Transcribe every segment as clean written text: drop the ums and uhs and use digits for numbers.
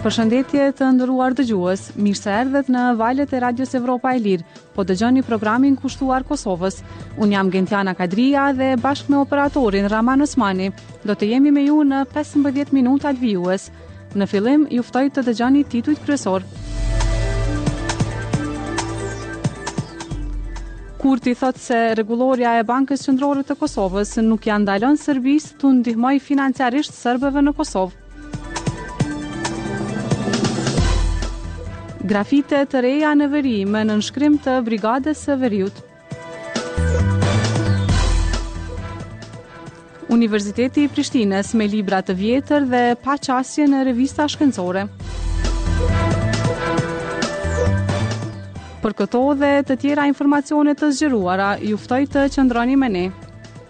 Përshëndetje të nderuar dëgjues, mirë se erdhët në valët e Radios Evropa e Lirë. Po dëgjoni programin kushtuar Kosovës. Unë jam Gentiana Kadria dhe bashkë me operatorin Raman Osmani do të jemi me ju në 15 minutat vijues. Në fillim ju ftoj të dëgjoni titujt kryesor. Kurti thot se rregulloria e Bankës Qendrore të Kosovës nuk ja ndalon Serbisë të ndihmojë financiarisht serbëve në Kosovë. Grafite të reja në veri me nënshkrim të Brigadës së Veriut. Universiteti i Prishtinës me libra të vjetër dhe pa qasje në revista shkencore. Për këto dhe të tjera informacione të zgjeruara, ju ftoj të qëndroni me ne.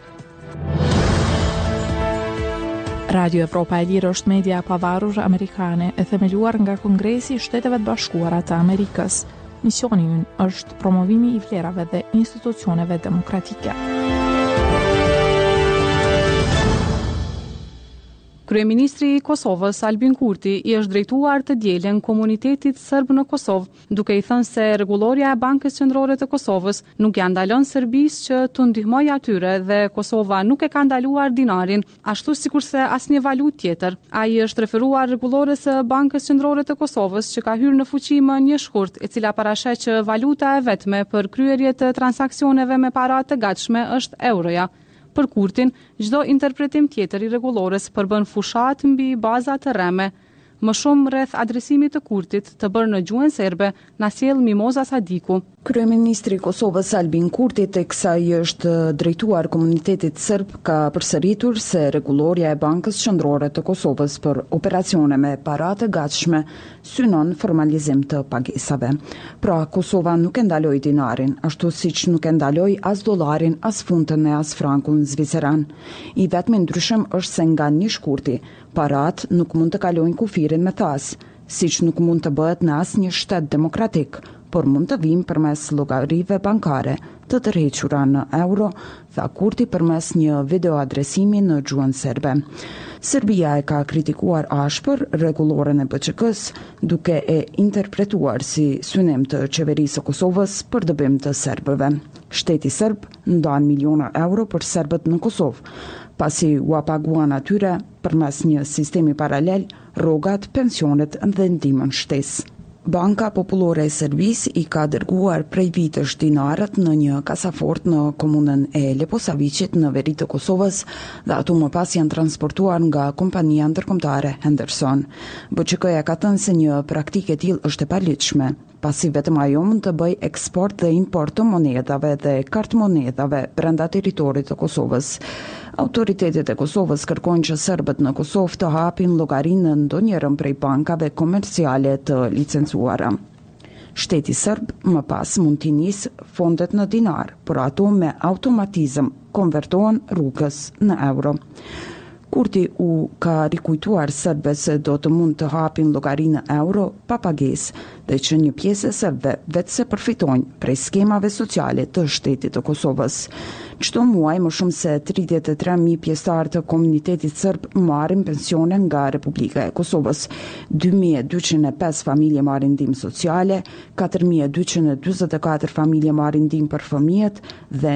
Radio Evropa e Lirë është media pavarur amerikane e themeluar nga Kongresi i Shteteve të Bashkuara të Amerikës. Misioni i ynë është promovimi i vlerave dhe institucioneve demokratike. Kryeministri i Kosovës, Albin Kurti, i është drejtuar të dielën komunitetit serb në Kosovë, duke i thënë se rregulloria e Bankës Qendrore të Kosovës nuk ja ndalon Serbisë që të ndihmojë atyre dhe Kosova nuk e ka ndaluar dinarin, ashtu sikurse asnjë valutë tjetër. Ai është referuar rregullores së Bankës Qendrore të Kosovës që ka hyrë në fuqi më një shkurt, e cila parasheh që valuta e vetme për kryerje të transaksioneve me para të gatshme është euroja. Për Kurtin, çdo interpretim tjetër i rregullores përbën fushat mbi baza të rreme. Më shumë rreth adresimit të Kurtit të bërë në gjuhën serbe, na sjell Mimoza Sadiku. Kryeministri i Kosovës Albin Kurti, teksa i është drejtuar komunitetit serb, ka përsëritur se rregulloria e Bankës Qendrore të Kosovës për operacione me para të gatshme synon formalizim të pagesave. Pra, Kosova nuk e ndaloi dinarin, ashtu siç nuk e ndaloi as dollarin, as funtën e as frankun zviceran. I vetmi ndryshim është se nga një shkurti, parat nuk mund të kalojnë kufirin me thas, siç nuk mund të bëhet në asnjë shtet demokratik, por mund të vijnë përmes llogarive bankare të tërhequra në euro, tha Kurti përmes një videoadresimi në gjuhën serbe. Serbia e ka kritikuar ashpër rregulloren e BÇK-s, duke e interpretuar si synim të qeverisë së Kosovës për dëbim të serbëve. Shteti serb ndan miliona euro për serbët në Kosovë, pasi u paguan atyre përmes një sistemi paralel rrogat, pensionet dhe ndihmën shtesë. Banka Popullore e Serbisë i ka dërguar prej vitesh dinarët në një kasafort në komunën e Leposaviqit në veri të Kosovës dhe ato më pas janë transportuar nga kompania ndërkombëtare Henderson. BÇK-ja ka thënë se një praktikë e tillë është e paligjshme, pasi vetëm ajo mund të bëj eksport dhe import të monedhave dhe kartmonedhave brenda territorit të Kosovës. Autoritetet e Kosovës kërkojnë që serbët në Kosovë të hapin llogarinë në ndonjërin prej bankave komerciale të licencuara. Shteti serb më pas mund t'i nisë fondet në dinar, por ato me automatizëm konvertohen rrugës në euro. Kurti u ka rikujtuar serbëve se do të mund të hapin llogarinë në euro pa pagesë dhe që një pjesë e serbëve vetëse përfitojnë prej skemave sociale të shtetit të Kosovës. Çdo muaj më shumë se 33.000 pjesëtar të komunitetit serb marrin pensione nga Republika e Kosovës. 2.205 familje marrin ndihmë sociale, 4.244 familje marrin ndihmë për fëmijët dhe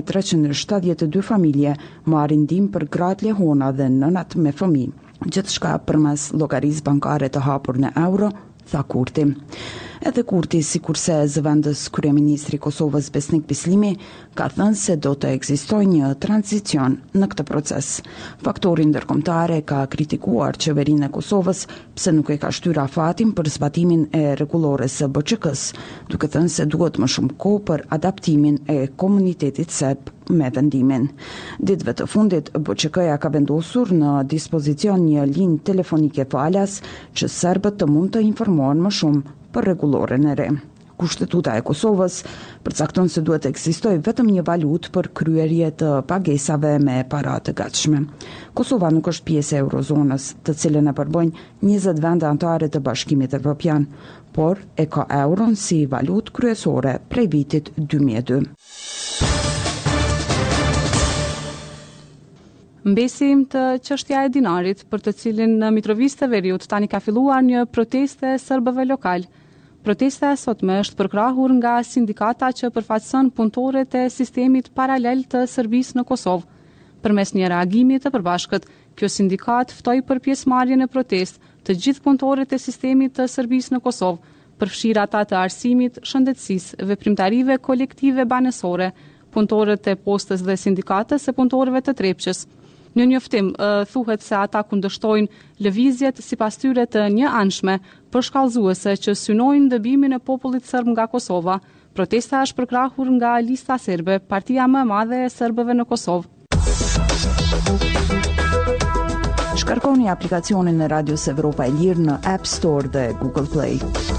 1.372 familje marrin ndihmë për gratë lehona dhe nënat me fëmijë. Gjithçka përmes llogarisë bankare të hapur në euro, tha Kurti. Edhe Kurti, sikurse zëvendës kryeministri i Kosovës Besnik Bislimi, ka thënë se do të ekzistojë një tranzicion në këtë proces. Faktori ndërkombëtar ka kritikuar qeverinë e Kosovës pse nuk e ka shtyr afatin për zbatimin e rregullores së BÇK-s, duke thënë se duhet më shumë kohë për adaptimin e komunitetit serb me vendimin. Ditëve të fundit, BÇK-ja ka vendosur në dispozicion një linjë telefonike falas që serbët të mund të informohen më shumë për rregulloren e re. Kushtetuta e Kosovës përcakton se duhet të ekzistojë vetëm një valutë për kryerje të pagesave me para të gatshme. Kosova nuk është pjesë e eurozonës, të cilën e përbojnë 20 vende anëtare të Bashkimit Evropian, por e ka euron si valutë kryesore prej vitit 2002. Mbesim të çështja e dinarit, për të cilin në Mitrovica të Veriut tani ka filluar një protestë e serbëve lokal. Protesta e sotme është përkrahur nga sindikata që përfaqëson punëtorët e sistemit paralel të Serbisë në Kosovë. Përmes një reagimi të përbashkët, kjo sindikat ftoi për pjesëmarrje në protestë të gjithë punëtorët e sistemit të Serbisë në Kosovë, përfshirë ata të arsimit, shëndetësisë, veprimtarive kolektive banesore, punëtorët e postës dhe sindikatës e punëtorëve të Trepçës. Në njoftim thuhet se ata kundërshtojnë lëvizjet sipas tyre të njëanshme përshkallëzuese që synojnë dëbimin e popullit serb nga Kosova. Protesta është përkrahur nga Lista Serbe, partia më e madhe e serbëve në Kosovë. Shkarkoni aplikacionin e Radios Evropa e Lirë në App Store dhe Google Play.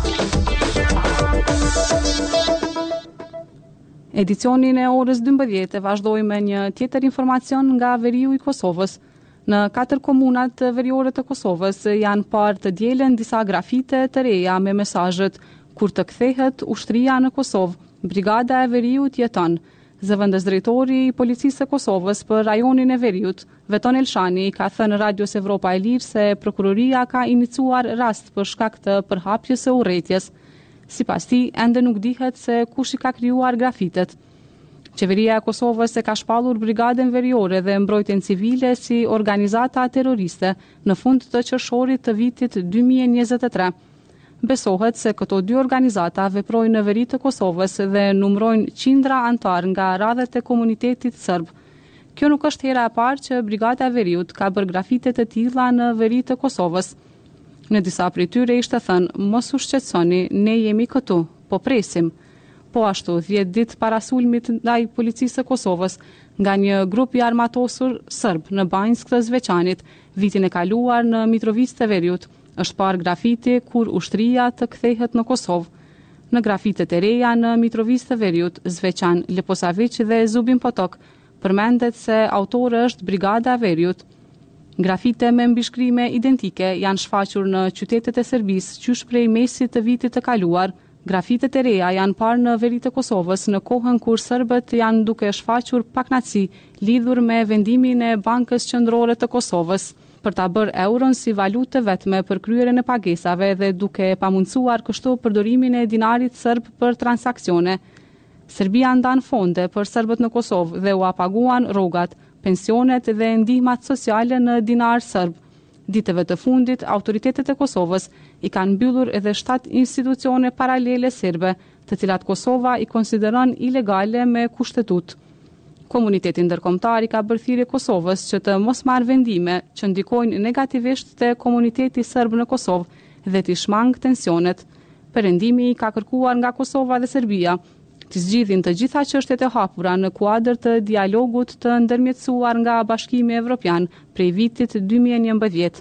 Edicionin e orës 12 vazhdoi me një tjetër informacion nga veriu i Kosovës. Në 4 komunat veriore të Kosovës janë parë të dielen disa grafite të reja me mesazhet "Kur të kthehet ushtria në Kosovë, brigada e veriut jeton". Zëvendës drejtori i policisë së Kosovës për rajonin e Veriut, Veton Elshani, ka thënë Radios Evropa e Lirë se prokuroria ka iniciuar rast për shkak të përhapjes së urrëties. Sipas tij, ende nuk dihet se kush i ka krijuar grafitet. Qeveria e Kosovës e ka shpallur brigadën veriore dhe mbrojtjen civile si organizata terroriste në fund të qershorit të vitit 2023. Besohet se këto dy organizata veprojnë në veri të Kosovës dhe numrojnë qindra antar nga radhët e komunitetit serb. Kjo nuk është hera e parë që Brigada e Veriut ka bërë grafite të tilla në veri të Kosovës. Në disa prej tyre ishte thënë, mos u shqetësoni, ne jemi këtu, po presim. Po ashtu, 10 ditë para sulmit ndaj policisë së Kosovës, nga një grup i armatosur serb në Banjsk të Zveçanit, vitin e kaluar në Mitrovica të Veriut, është parë grafiti kur ushtria të kthehet në Kosovë. Në grafitet e reja në Mitrovica të Veriut, Zveçan, Leposavić dhe Zubin Potok, përmendet se autorë është Brigada e Veriut. Grafite me mbishkrime identike janë shfaqur në qytetet e Serbisë qysh prej mesit të vitit të kaluar. Grafitet e reja janë parë në veri të Kosovës në kohën kur serbët janë duke shfaqur pakënaqësi lidhur me vendimin e Bankës Qendrore të Kosovës për ta bërë euron si valutë vetme për kryerjen e pagesave dhe duke pamundsuar kështu përdorimin e dinarit serb për transaksione. Serbia ndan fonde për serbët në Kosovë dhe u paguan rrogat, pensionet dhe ndihmat sociale në dinar serb. Ditëve të fundit, autoritetet e Kosovës i kanë mbyllur edhe 7 institucione paralele serbe, të cilat Kosova i konsideron ilegale me kushtetut. Komuniteti ndërkombëtar i ka bërë thirrje Kosovës që të mos marrë vendime që ndikojnë negativisht te komuniteti serb në Kosovë dhe të shmang tensionet. Perëndimi ka kërkuar nga Kosova dhe Serbia të zgjidhin të gjitha çështjet e hapura në kuadër të dialogut të ndërmjetësuar nga Bashkimi Evropian prej vitit 2011.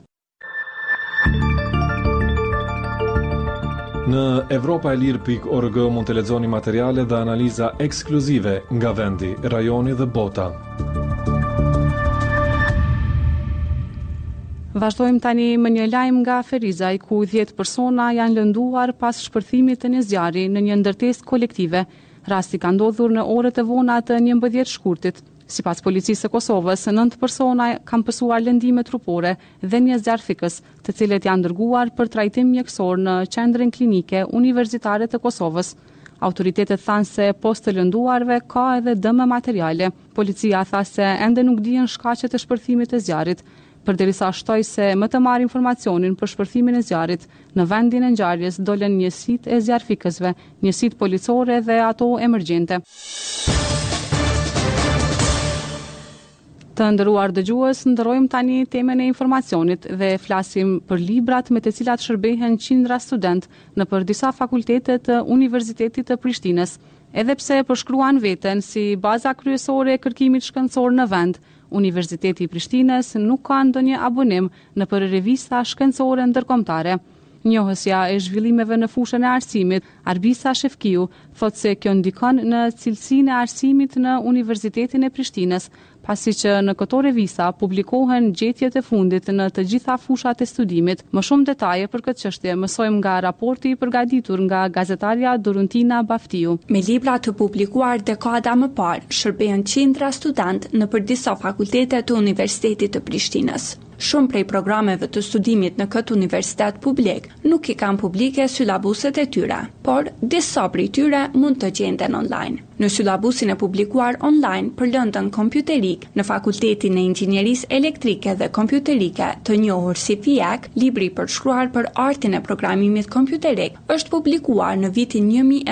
Në europaelir.org mund të lexoni materiale dhe analiza ekskluzive nga vendi, rajoni dhe bota. Vazhdojmë tani me një lajm nga Ferizaj, ku 10 persona janë lënduar pas shpërthimit të një zjarri në një ndërtesë kolektive. Rasti ka ndodhur në orët e vona të 11 shkurtit. Sipas policisë së Kosovës, 9 persona kanë pësuar lëndime trupore dhe një zjarrthikës, të cilët janë dërguar për trajtim mjekësor në qendrën klinike universitare të Kosovës. Autoritetet thanë se post të lënduarve ka edhe dëme materiale. Policia tha se ende nuk dihen shkaqet e shpërthimit të zjarrit, përderisa shtoi se më të marrë informacionin për shpërthimin e zjarrit, në vendin e ngjarjes dolën njësitë e zjarrfikësve, njësitë policore dhe ato emergjente. Të nderuar dëgjues, ndërrojmë tani temën e informacionit dhe flasim për librat me të cilat shërbehen qindra student në për disa fakultete të Universitetit të Prishtinës. Edhe pse përshkruan veten si baza kryesore e kërkimit shkencor në vend, Universiteti i Prishtinës nuk ka ndonjë abonim në për revista shkencore ndërkombëtare. Njohësja e zhvillimeve në fushën e arsimit, Arbisa Shefkiu, thotë se kjo ndikon në cilësinë e arsimit në Universitetin e Prishtinës, pasi që në këto revista publikohen gjetjet e fundit në të gjitha fushat e studimit. Më shumë detaje për këtë çështje mësojmë nga raporti i përgatitur nga gazetarja Doruntina Baftiu. Me libra të publikuar dekada më parë, shërbejnë qindra student nëpër disa fakultete të Universitetit të Prishtinës. Shumë prej programeve të studimit në këtë universitet publik nuk i kanë publike syllabuset e tyre, por disa prej tyre mund të gjenden online. Në syllabusin e publikuar online për lëndën kompjuterik në Fakultetin e Inxhinierisë Elektrike dhe Kompjuterike të njohur si FIEK, libri përshkruar për artin e programimit kompjuterik është publikuar në vitin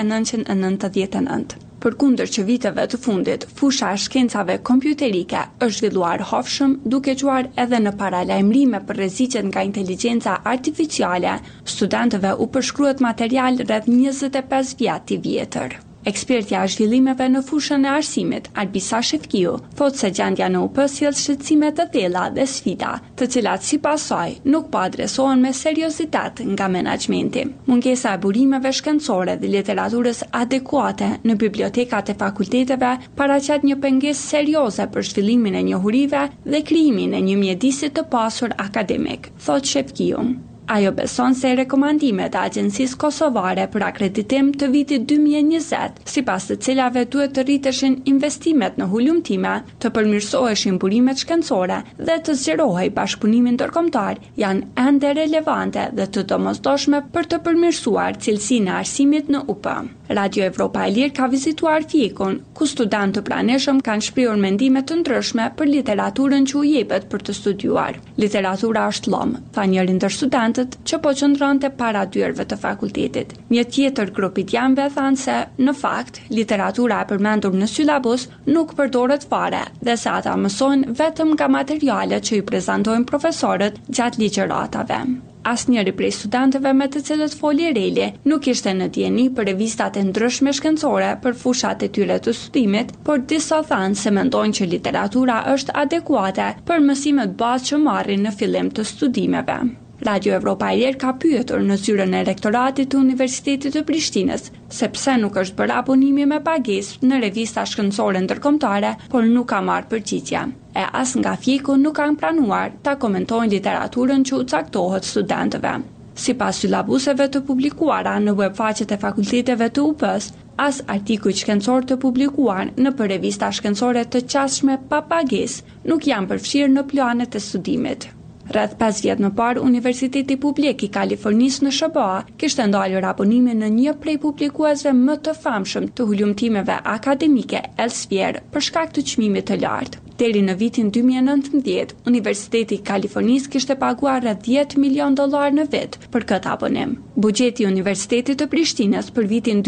1999. Përkundër që viteve të fundit, fusha e shkencave kompjuterike është zhvilluar hofshëm, duke quar edhe në paralajmërime për rreziqet nga inteligjenca artificiale, studentëve u përshkruhet material rreth 25 vjet i vjetër. Ekspertja e zhvillimeve në fushën e arsimit, Albisa Shefkiu, thotë se gjendja në UP sjell shqetësime të thella dhe sfida, të cilat sipas saj nuk po adresohen me seriozitet nga menaxhmenti. Mungesa e burimeve shkencore dhe literaturës adekuate në bibliotekat e fakulteteve paraqet një pengesë serioze për zhvillimin e njohurive dhe krijimin e një mjedisit të pasur akademik, thotë Shefkiu. Ajo beson se rekomandimet e Agjencisë Kosovare për akreditim të vitit 2020, sipas të cilave duhet të rriteshin investimet në hulumtime, të përmirësoheshin burimet shkencore dhe të zgjerohej bashkëpunimi ndërkombëtar, janë ende relevante dhe të domosdoshme për të përmirësuar cilësinë e arsimit në UP. Radio Evropa e Lirë ka vizituar FIEK-un, ku studentë të praneshëm kanë shprehur mendime të ndryshme për literaturën që u jepet për të studiuar. Literatura është llom, tha njëri ndër studentët që po qëndronte para dyerve të fakultetit. Një tjetër grup italianëve thanë se, në fakt, literatura e përmendur në syllabus nuk përdoret fare dhe se ata mësojnë vetëm nga materialet që i prezantojnë profesorët gjatë ligjëratave. Asnjëri prej studentëve me të cilët foli Reli nuk ishte në dieni për revistat e ndryshme shkencore për fushat e tyre të studimit, por disa thanë se mendojnë që literatura është adekuate për mësimet bazë që marrin në fillim të studimeve. Radio Evropa e Lirë ka pyetur në zyrën e rektoratit të Universitetit të Prishtinës se pse nuk është bërë abonimi me pagesë në revista shkencore ndërkombëtare, por nuk ka marrë përgjigje. E as nga FIEK-u nuk kanë planuar ta komentojnë literaturën që u caktohet studentëve. Sipas syllabuseve të publikuara në webfaqet e fakulteteve të UP-s, as artikuj shkencor të publikuar në për revista shkencore të qasshme pa pagesë nuk janë përfshirë në planet e studimit. Rreth 5 vjet më parë, Universiteti Publik i Kalifornisë në SBA kishte ndalur abonimin në një prej publikuesve më të famshëm të hulumtimeve akademike, Elsevier, për shkak të çmimit të lartë. Deri në vitin 2019, Universiteti i Kalifornisë kishte paguar rreth $10 milion në vit për këtë abonim. Buxheti i Universitetit të Prishtinës për vitin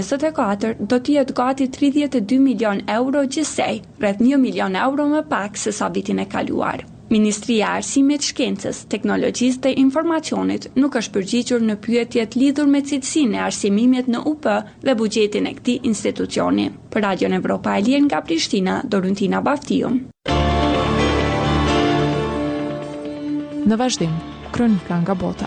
2024 do të jetë gati 32 milion euro gjithsej, rreth 1 milion euro më pak se sa vitin e kaluar. Ministria e Arsimit, Shkencës, Teknologjisë dhe Informacionit nuk është përgjigjur në pyetjet lidhur me cilësinë e arsimimit në UP dhe buxhetin e këtij institucioni. Për Radion Evropa e Lirë nga Prishtina, Doruntina Baftiu. Në vazhdim, kronika nga bota.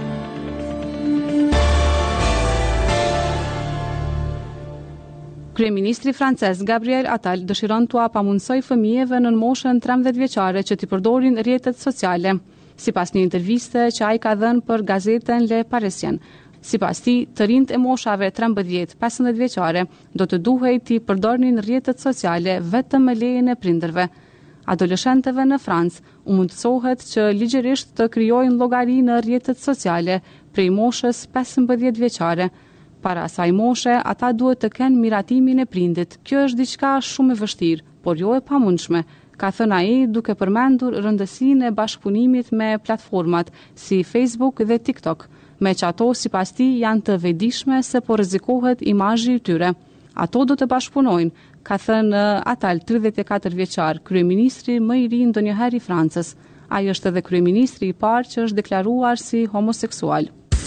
Kryeministri francez Gabriel Attal dëshiron t'u pamundësoj fëmijëve në moshën 13 vjeçare që t'i përdorin rrjetet sociale, sipas një interviste që ai ka dhënë për gazetën Le Parisien. Sipas tij, të rinjt e moshave 13-15 vjeçare do të duhej t'i përdornin rrjetet sociale vetëm me lejen e prindërve. Adoleshentëve në Francë u mundësohet që ligjërisht të krijojnë llogari në rrjetet sociale prej moshës 15 vjeçare. Para asaj moshe, ata duhet të kenë miratimin e prindit. Kjo është diçka shumë e vështirë, por jo e pamundshme, ka thënë ai duke përmendur rëndësinë e bashkëpunimit me platformat si Facebook dhe TikTok, me që ato sipas tij janë të vetëdijshme se po rrezikohet imazhi i tyre. Ato do të bashkëpunojnë, ka thënë Attal, 34 vjeçar, kryeministri më i ri ndonjëherë i Francës. Ai është edhe kryeministri i parë që është deklaruar si homoseksual.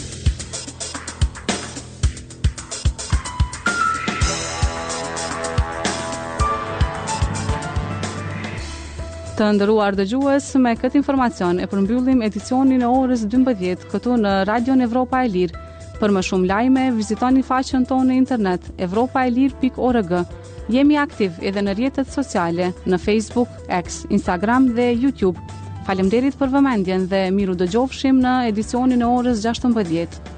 Të nderuar dëgjues, me këtë informacion e përmbyllim edicionin e orës 12 këtu në Radio Evropa e Lirë. Për më shumë lajme, vizitoni faqen tonë në internet evropaelir.org. Jemi aktiv edhe në rrjetet sociale, në Facebook, X, Instagram dhe YouTube. Faleminderit për vëmendjen dhe miru dëgjofshim në edicionin e orës 16.